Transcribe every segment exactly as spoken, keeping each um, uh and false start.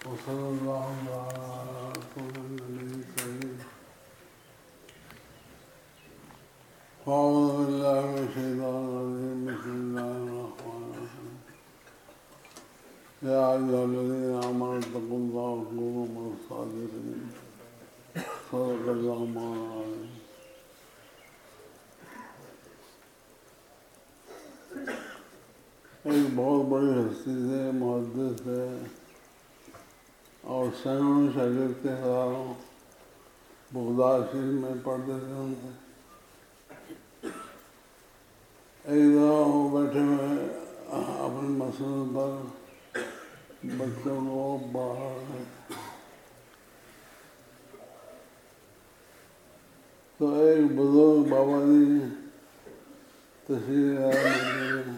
وصلی اللہ علیہ وسلم. أعوذ بالله من الشيطان الرجيم. بسم الله الرحمن الرحيم. يا أيها الذين آمنوا اتقوا الله وكونوا مع الصادقين. صدق الله العظيم. ایک بہت بڑی ہستی سے محدث ہے اور سینکڑوں شاگرد کے ہزاروں بغداد شریف میں پڑھتے تھے ان سے. ایک دفعہ وہ بیٹھے ہوئے اپنے مسئلے پر بچوں کو باہر تو ایک بزرگ بابا جی تشریف لائے مندر.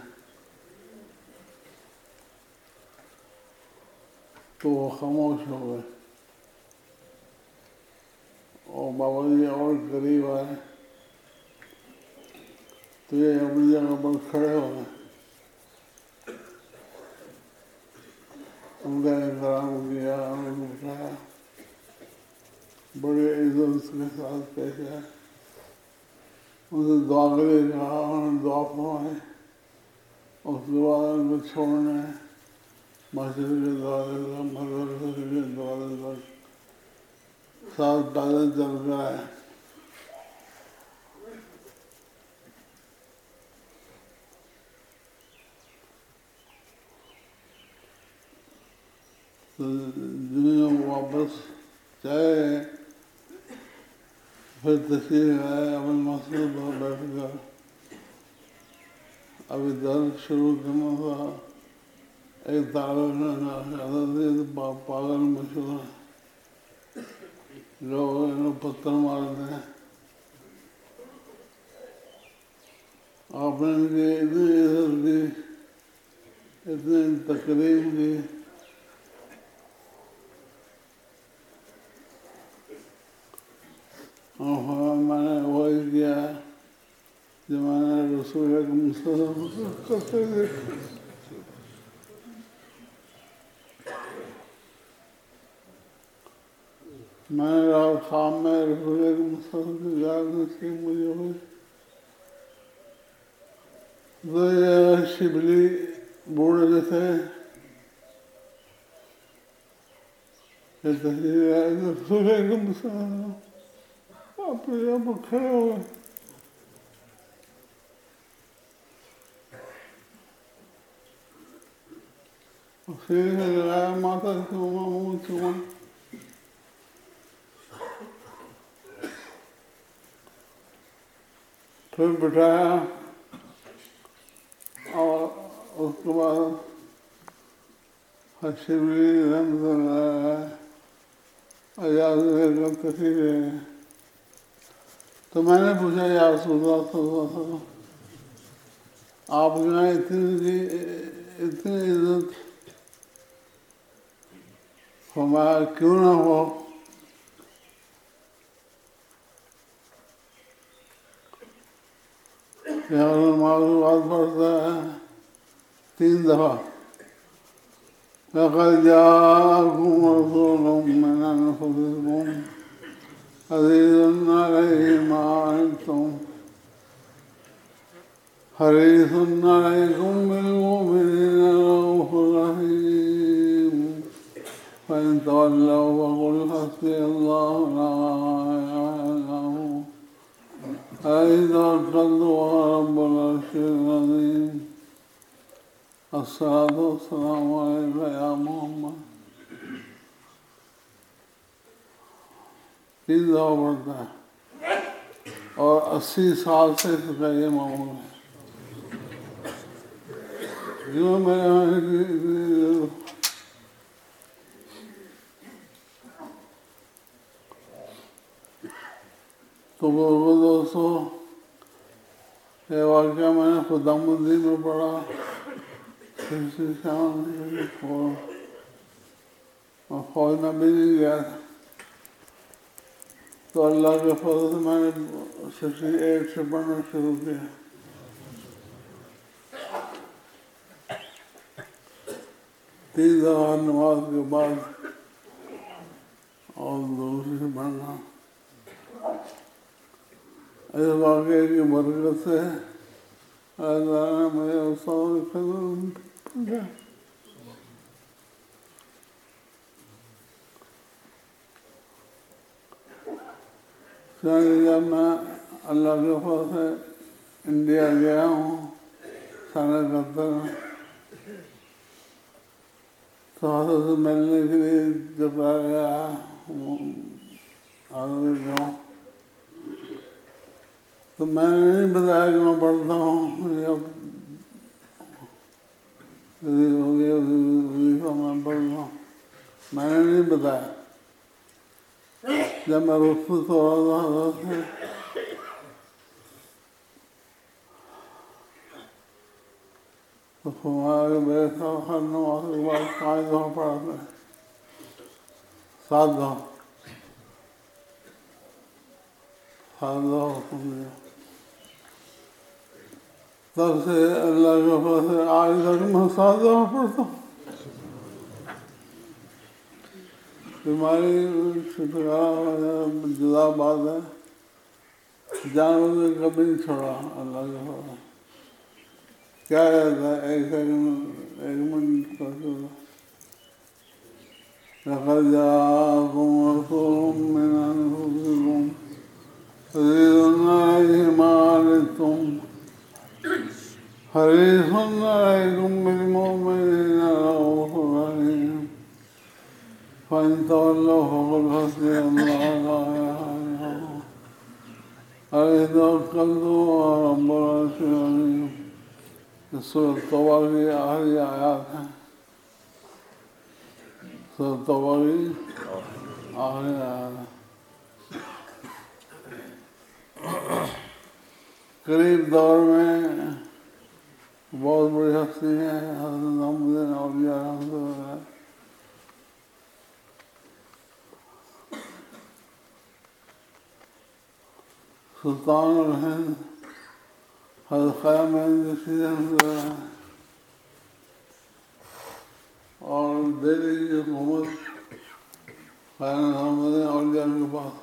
تو وہ خاموش ہو گئے اور بابا جی اور قریب آئے تو یہ اپنی جگہ پر کھڑے ہو گئے. ان کا احترام کیا, ان کو اٹھایا, بڑے عزت کے ساتھ پیش آئے, ان سے دعا کے لیے کہا, انہوں نے دعا فرمائی. اس کے بعد ان کو چھوڑنے مسجد کے دروازے تک مدرسے کے دروازے تک ساتھ پیدل چل کر آئے. تو دنیا واپس چاہے پھر تشریف آئے اپنے مسجد پر بیٹھ کر. ابھی درد شروع کرنا تھا. ایک تعلق پاگل مشہور لوگ انہیں پتھر مارتے ہیں. آپ نے ان کی اتنی عزت کی, اتنی تکریم کی. میں نے وہی کیا جو میں نے رسول اکرم صلی اللہ علیہ وسلم کرتے تھے. میں نے رات خواب میں رسول اکرم صلی اللہ علیہ وسلم کی یاد نصیب مجھے ہوئی. تو یہ شبلی بوڑھے جو تھے یہ تشریف آئے تو رسول اکرم صلی اللہ علیہ وسلم اپنے یہاں پر کھڑے ہوئے. سینے سے لگایا, ماتھا چوما, منہ چوما. پھر بٹھایا اور اس کے بعد شبلی رحمۃ اللہ اجازت لے کر تشریف لے گئے. تو میں نے پوچھا, یا رسول اللہ صلی اللہ علیہ وسلم آپ کے یہاں اتنی اتنی عزت فرمایا کیوں نہ ہو؟ یہاں نماز بات پڑھتا ہے تین دفعہ, لقد جاءكم رسول من أنفسكم عزيز عليه ما عنتم حريص عليكم بالمؤمنين رؤوف رحيم فإن تولوا فقل حسبي الله لا إله إلا هو عليه توكلت وهو رب العرش العظيم. الصلاة والسلام عليك يا محمد. تین دفعہ پڑھتا ہے اور اسی سال سے اس کا یہ معمول ہے. جو میں تو وہ دوستوں یہ واقعہ میں نے خدام الدین میں پڑھا. اور فوج میں بھی نہیں گیا تھا تو اللہ کے فضل سے میں نے سکسٹی ایٹ سے پڑھنا شروع کیا. تین دفعہ نماز کے بعد اور دوسری سے بڑھنا. اس واقعے کی برکت سے اللہ نے مجھے استاد کی خدمت میں جب میں اللہ کے فضل سے انڈیا گیا ہوں سن اکہتر میں، تو حضرت سے ملنے کے لیے جب آ گیا حضرت گاؤں، تو میں نے نہیں بتایا کہ میں پڑھتا ہوں، وظیفہ میں پڑھتا ہوں، میں نے نہیں بتایا. جب میں رخصت ہو رہا تھا حضرت سے، تو فرمایا کہ میرے ساتھ ہر نماز کے بعد پانچ دفعہ پڑھا کریں، سات دفعہ سات دفعہ حکم دیا. تب سے اللہ کے فضل سے آج تک میں سات دفعہ پڑھتا ہوں. بیماری چھٹکارا جدا بات ہے، جانور نے کبھی نہیں چھوڑا اللہ کے فضل. کیا رہتا ہے ایک سیکنڈ ایک منٹ کرتے لقد جاءكم رسول من أنفسكم عزيز عليه ما عنتم حريص عليكم بالمؤمنين رؤوف رحيم فإن تولوا فقل حسبي الله لا إله إلا هو عليه توكلت وهو رب العرش العظيم. سورۃ توبہ کی آخری آیات ہیں، سورۃ توبہ کی آخری آیات ہیں. قریب دور میں بہت بڑی ہستی ہیں حضرت نعمت اولیاء رحمۃ اللہ، سلطان الہند حضرت خواجہ معین رشید رحمۃ اللہ، اور دہلی کی حکومت خواجہ نعمت اولیاء کے پاس.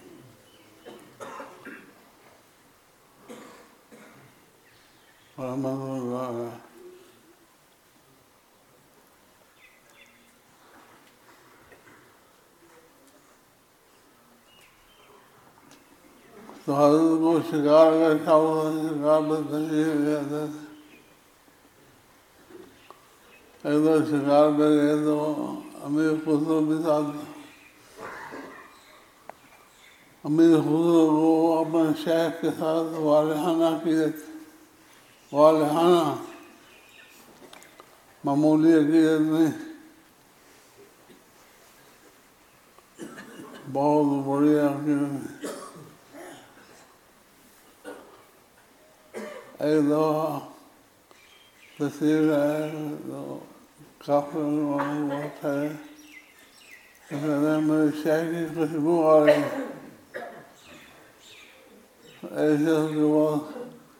رحمۃ اللہ علیہ. تو حضرت کو شکار کا شوق تھا، شکار پر تشریف لے جاتے تھے. ایک دو شکار پہ گئے تو امیر خسرو بھی ساتھ تھا. امیر خسرو کو اپنے شیخ کے ساتھ والہانہ عقیدت، والہانہ معمولی عقیدت نہیں، بہت بڑی عقیدت. ایک دفعہ تصویر ہے تو کافی بہت ہے، میرے شیخ کی خوشبو آ رہی ہے. ایسے اس کے بعد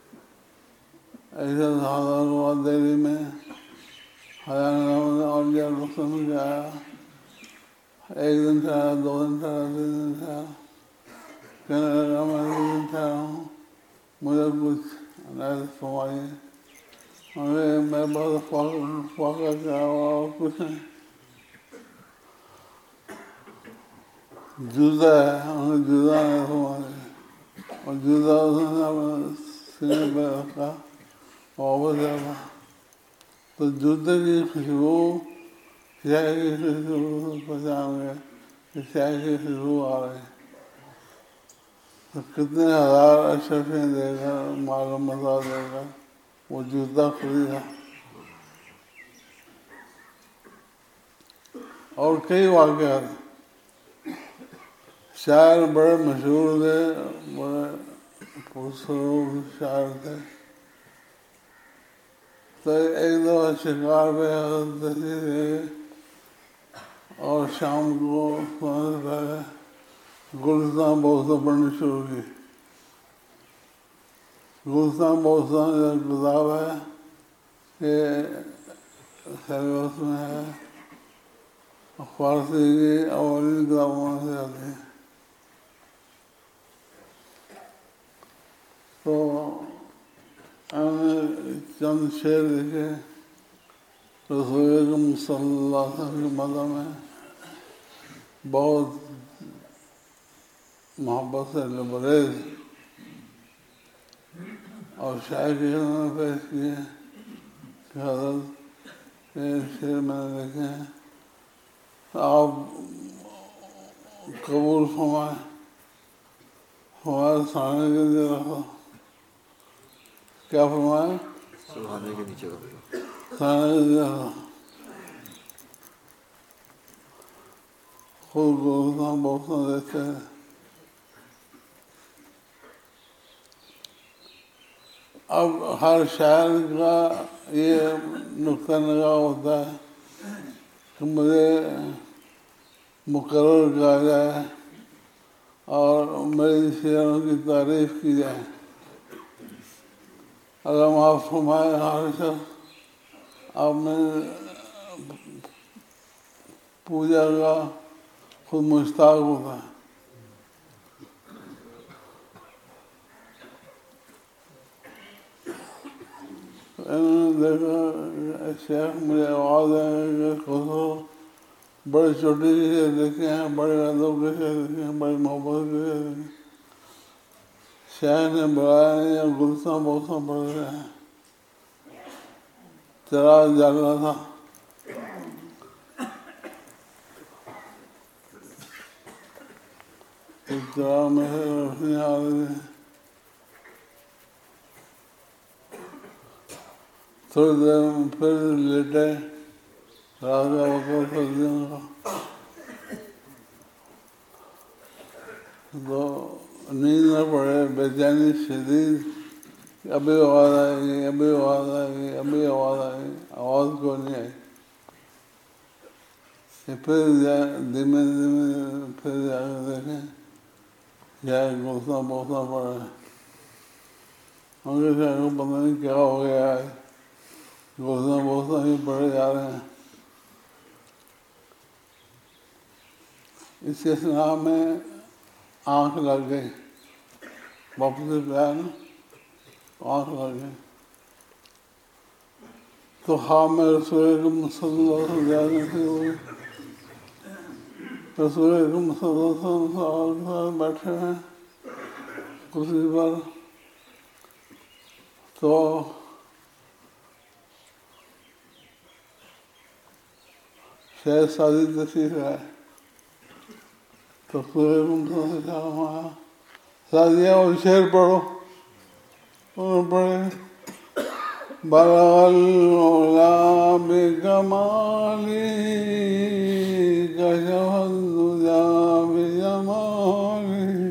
ایسے حاضر ہوا دہلی میں، خواجہ اولیاء رخصت میں آیا. ایک دن ٹھہرا، دو دن ٹھہرا، تین دن ٹھہرا، کہنے لگا میں دو دن ٹھہرا ہوں، مجھے کچھ عنایت فرمائیے. مجھے میں بہت فاقہ کیا ہوا اور کچھ نہیں. جوتا ہے، انہیں جوتا نہیں فرمایا، اور جوتا اس نے اپنے سینے پہ رکھا، واپس جاتا. تو جوتے کی خوشبو شیخ کی خوشبو پہچان گئے کہ شیخ کی خوشبو آ رہی. تو کتنے ہزار اشرفیاں دے کر، مال و متا دے کر وہ جوتا خریدا. اور کئی واقعات. شاعر بڑے مشہور تھے، بڑے پرسرور شاعر تھے. تو ایک دفعہ شکار پہ حضرت تشریف لے اور شام کو سونے سے پہلے گلستان بوستان پڑھنی شروع کی. گلستان بوستان ایک کتاب ہے کہ سیلبس میں ہے، فارسی کی اولین کتابوں سے آتی ہے. تو ہم نے چند شعر لکھے رسول اکرم صلی اللہ علیہ وسلم کی مدح میں، بہت محبت سے لبریز، اور شاعر کی خدمت میں پیش کیے کہ حضرت یہ شعر میں نے لکھے ہیں، آپ قبول فرمائیں، ہمارے سامنے کے لیے رکھو. کیا فرمائیں؟ سہانے کے نیچے رکھو. سامنے کے لیے رکھو. خود گوشتاں بوساں دیتے ہیں. اب ہر شاعر کا یہ نقطہ نگاہ ہوتا ہے کہ مجھے مقرر کیا جائے اور میری شعروں کی تعریف کی جائے. اگر معاف فرمائے ہر شخص آپ میں پوجا کا خود مشتاق ہوتا ہے. انہوں نے دیکھا شیخ مجھے آواز ہے کہ خسرو بڑے چھوٹے شعر لکھے ہیں، بڑے ادب کے شعر لکھے ہیں، بڑی محبت کے شعر لکھے ہیں. شیخ نے بلایا نہیں اور گلستاں بوساں پڑھ رہے ہیں. چراغ جل رہا تھا. چراغ میں سے روشنی آ رہی تھی. تھوڑی دیر میں پھر لیٹے. رات کا وقت سردیوں کا، تو نیند نہ پڑے، بے چینی شدید، ابھی آواز آئے گی، ابھی آواز آئے گی، ابھی آواز آئے گی. آواز کوئی نہیں آئی. پھر دھیمے دھیمے پھر جا کے دیکھیں کیا گلستاں بوساں پڑ رہے ہیں. ہم کے شاعر کو پتہ نہیں کیا ہو گیا ہے، گلستاں بوساں ہی پڑے جا رہے ہیں. اس اثناء میں آنکھ لگ گئی. واپس سے پہ آیا نا، آنکھ لگ گئی. تو خواب میں رسول اکرم صلی اللہ علیہ وسلم جانے سے ہوئی. رسول اکرم صلی اللہ علیہ وسلم سوال کے ساتھ بیٹھے ہیں کرسی پر. تو شہر سازی تشریف ہے. تو رسول اکرم صلی اللہ علیہ وسلم نے فرمایا سازیہ اور شعر پڑھو. انہوں نے پڑھے بلغ العلا بکمالہ کشف الدجا بجمالہ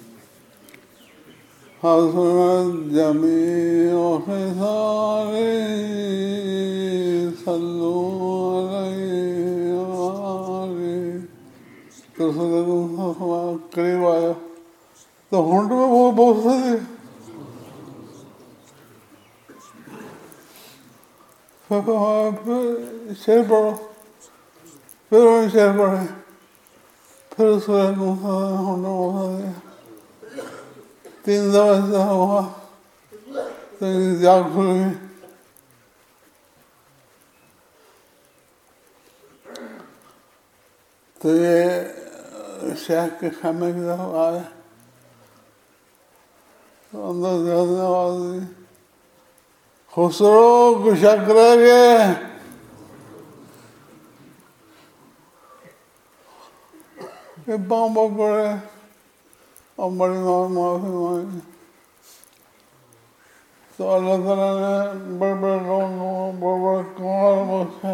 حسنت جمیع خصالہ صلوا علیہ وآلہ. تو رسول اکرم قریب آیا تو ہونٹ میں وہ بوسے تھے. پھر شعر پڑھو. پھر انہوں نے شعر پڑھے. پھر رسول اکرم صلی اللہ علیہ وسلم ہونٹ میں بوسا دیا. تین دفعہ ایسا ہوا تو ان کی جاگ کھل گئی. تو یہ شیخ کے خیمے کی طرف آئے. تو اندر سے آواز دی خسرو کو شک رہ گئے. یہ پاؤں پر پڑے اور بڑی معافی مانگی. تو اللہ تعالیٰ نے بڑے بڑے لوگوں بڑے بڑے کمال بخشے.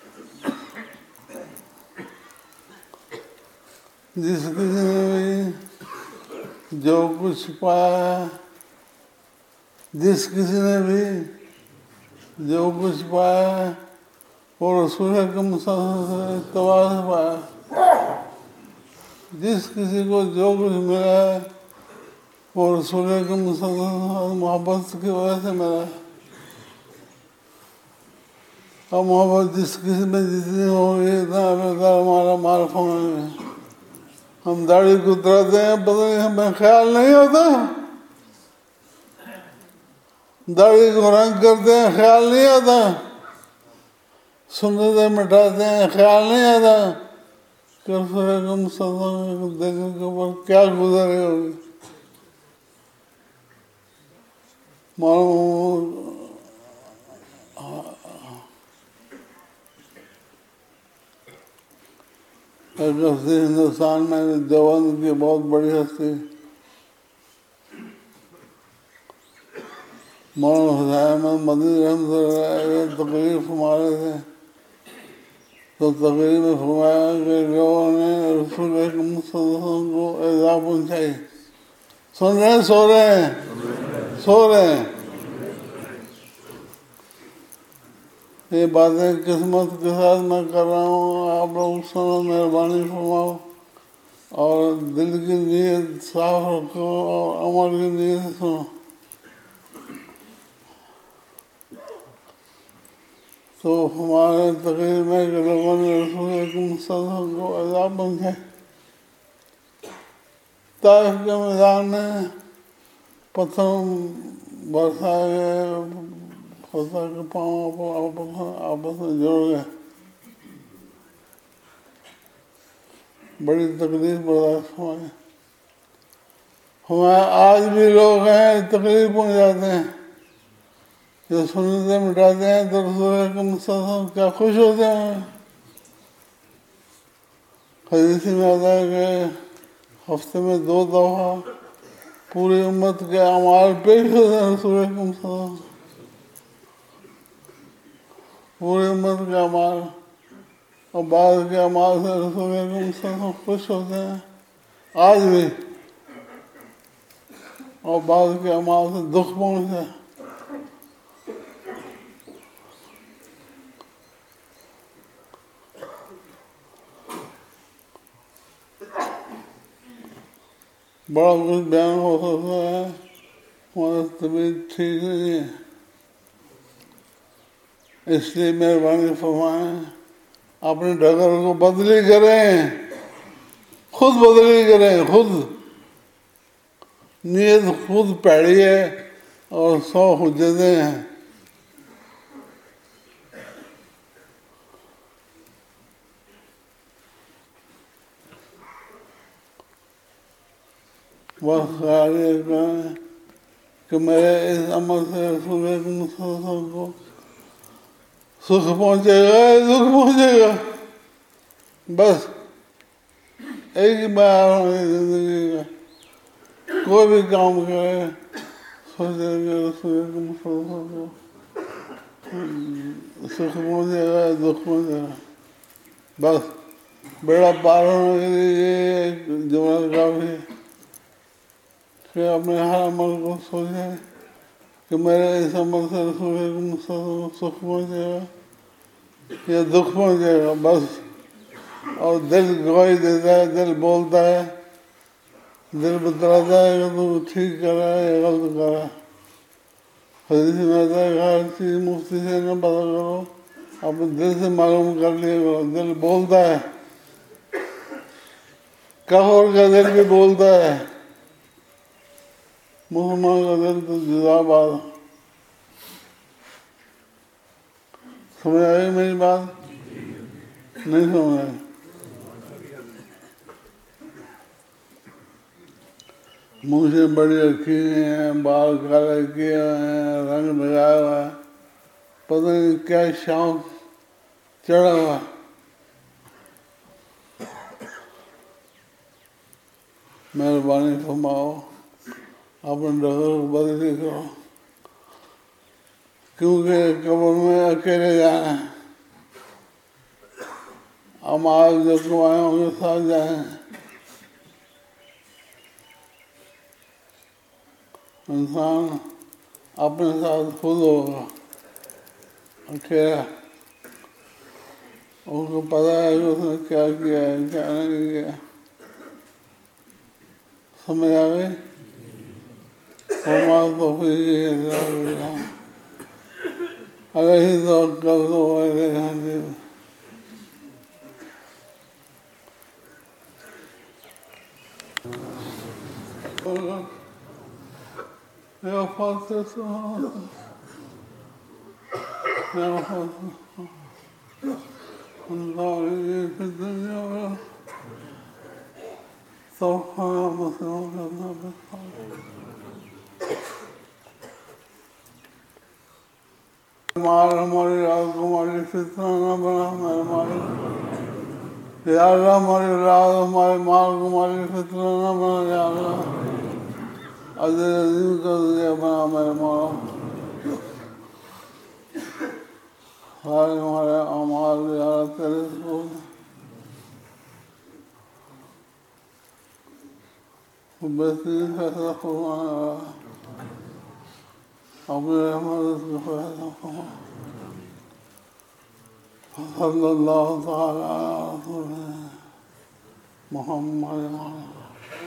جس کسی نے بھی جو کچھ پایا ہے، جس کسی نے بھی جو کچھ پایا ہے وہ رسول اکرم صلی اللہ علیہ وسلم سے اتباع سے پایا. جس کسی کو جو کچھ ملا ہے وہ رسول اکرم صلی اللہ علیہ وسلم محبت کی وجہ سے ملا ہے. اور محبت جس کسی میں جتنی ہوگی اتنا اللہ تعالیٰ ہم داڑھی کتراتے ہیں، پتہ نہیں ہمیں خیال نہیں ہوتا، داڑھی کو رنگ کرتے ہیں خیال نہیں آتا، سنتیں مٹاتے ہیں خیال نہیں آتا کہ رسول اکرم صلی اللہ علیہ وسلم کے دل کے اوپر کیا گزرے ہوگی۔ معلوم ایک ہستی ہندوستان میں دیوبند کی بہت بڑی ہستی مولانا حسین احمد مدنی رحمۃ اللہ علیہ تقریر فرما رہے تھے، تو تقریر میں فرمایا کہ لوگوں نے رسول اکرم صلی اللہ علیہ وسلم کو ایذا پہنچائی۔ سن رہے ہیں سو رہے ہیں سو رہے ہیں یہ باتیں قسمت کے ساتھ میں کر رہا ہوں، آپ لوگ سنو، مہربانی فرماؤ اور دل کی نیت صاف رکھو اور عمل کی نیت سنو۔ تو ہمارے تقریر میں کہ لوگوں نے رسول اکرم صلی اللہ علیہ وسلم کو عذاب پہنچائے۔ طائف کے میدان میں پتھر برسائے گئے، پتھر کے پاؤں آپس میں جڑ گئے، بڑی تکلیف برداشت فرمائی۔ ہمارے آج بھی لوگ ہیں تکلیف پہنچ جاتے ہیں، جو سنتیں مٹاتے ہیں تو رسول اکرم صلی اللہ علیہ وسلم کیا خوش ہوتے ہیں۔ حدیث میں آتا ہے کہ ہفتے میں دو دفعہ پوری امت کے اعمال پیش ہوتے ہیں رسول اکرم صلی اللہ علیہ وسلم، پوری امت کے اعمال، اور بعض کے اعمال سے رسول اکرم صلی اللہ علیہ وسلم خوش ہوتے ہیں آج بھی، اور بعض کے اعمال سے دکھ پہنچتا ہے۔ بڑا کچھ بیان ہو سکتا ہے، ہماری طبیعت ٹھیک نہیں ہے، اس لیے مہربانی فرمائیں اپنے ڈگر کو بدلی کریں، خود بدلی کریں، خود نیت خود پیڑی ہے اور سو حجتیں ہیں۔ بس خیال یہ کریں کہ میرے اس عمل سے رسول اکرم صلی اللہ علیہ وسلم کو سکھ پہنچے گا، دکھ پہنچے گا، بس ایک ہی بار ہماری زندگی کا کوئی بھی کام کرے سوچے کہ رسول اکرم صلی اللہ علیہ وسلم کو سکھ پہنچے گا، دکھ پہنچے گا، بس بیڑا پار ہونے کے لیے یہ جملہ کافی ہے کہ اپنے ہر عمل کو سوچیں کہ میرے اس عمل سے رسول اکرم صلی اللہ علیہ وسلم کو سکھ پہنچے گا یا دکھ پہنچے گا، بس۔ اور دل گواہی دیتا ہے، دل بولتا ہے، دل بتلاتا ہے کہ تو ٹھیک کر رہا ہے یا غلط کر رہا ہے۔ حدیث میں آتا ہے کہ ہر چیز مفتی سے نہ پتہ کرو، اپنے دل سے معلوم کر لیا کرو، دل بولتا ہے، کافر کا دل بھی بولتا ہے، مسلمان کا دل تو جدا بات ہے۔ سمجھ آئی میری بات؟ نہیں سمجھ آئی؟ مونچھیں بڑی رکھی ہوئی ہیں، بال کالے کیے ہوئے ہیں، رنگ لگایا ہوا ہے، پتہ نہیں کیا شوق چڑھا ہوا۔ مہربانی فرماؤ اپنے ڈگر کو بدلی کرو، کیونکہ قبر میں اکیلے جانا ہے، اعمال جو کمائے ہوں گے ساتھ جائیں، انسان اپنے ساتھ خود ہوگا اکیلا، ان کو پتہ ہے کہ اس نے کیا کیا ہے کیا نہیں کیا۔ سمجھ آ گئی؟ وما توفیقی الا باللہ، علیہ توکلت وإلیہ انیب۔ يا فاتح يا فاتح الله في الدنيا سوف يبصرون ہمارے ہماری رات کو ہماری فتنہ نہ بنا ہمارے ہمارے یا اللہ ہماری رات ہمارے مال کو ہماری فتنہ نہ بنا یا اللہ عزیز عظیم کا ذریعہ بنا ہمارے مولا سارے ہمارے اعمال یا اللہ تیرے کو بہترین فیصلہ فرمانا اپنے رحمت سے فیصلہ فرمانا صلی اللہ تعالی علی رسول محمد